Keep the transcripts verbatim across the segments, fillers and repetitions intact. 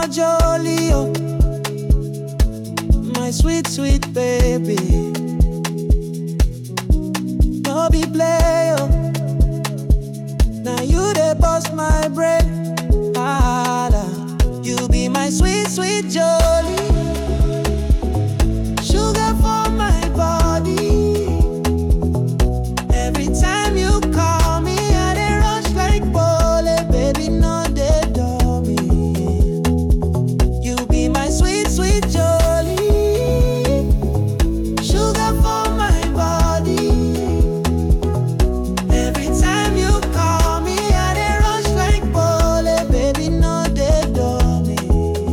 jolly, oh, my sweet, sweet baby. No be play, oh. Now you dey bust my brain. Ah, you be my sweet, sweet jolly. Sugar for my body. Every time you call me, I dey rush like bole, baby, no dey dull me. You be my sweet, sweet jolly. Sugar for my body. Every time you call me, I dey rush like bole, baby, no dey dull me.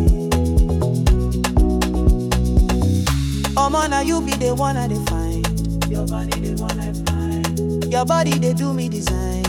Omo, now you be the one I dey find. Your body the one I find. Your body they do me design.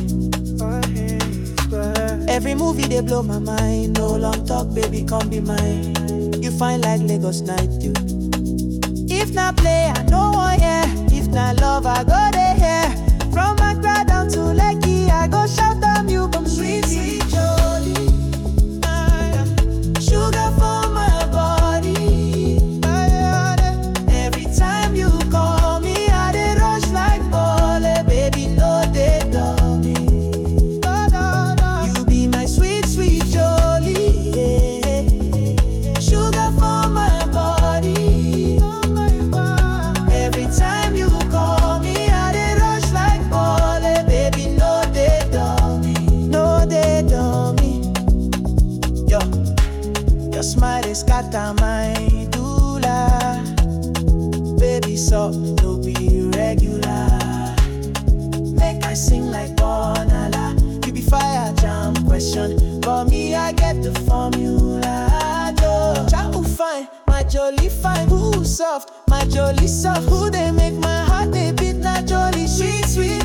Every movie they blow my mind. No long talk, baby, come be mine. You fine like Lagos night, you. If not play, I know one, yeah. If not love, I go there, yeah. From Accra down to Lekki, I go shout them you come sweet, sweet jolly. Ah, sugar for my body. Ah, every time you call me, I dey rush like bole, baby, no dey dull me. You be my sweet, sweet jolly. Yeah. Sugar for my body. Every time you call me, I dey rush like bole, baby, no dey dull me, no dey dull me. Yo, your smile is scatter my doula. Baby, so no be regular. Make I sing like Bonala. You be fire jam question, but me I get the formula. Chow fine, my jolly fine. Who soft, my jolly soft. Who they make my heart they beat, not jolly sweet, sweet.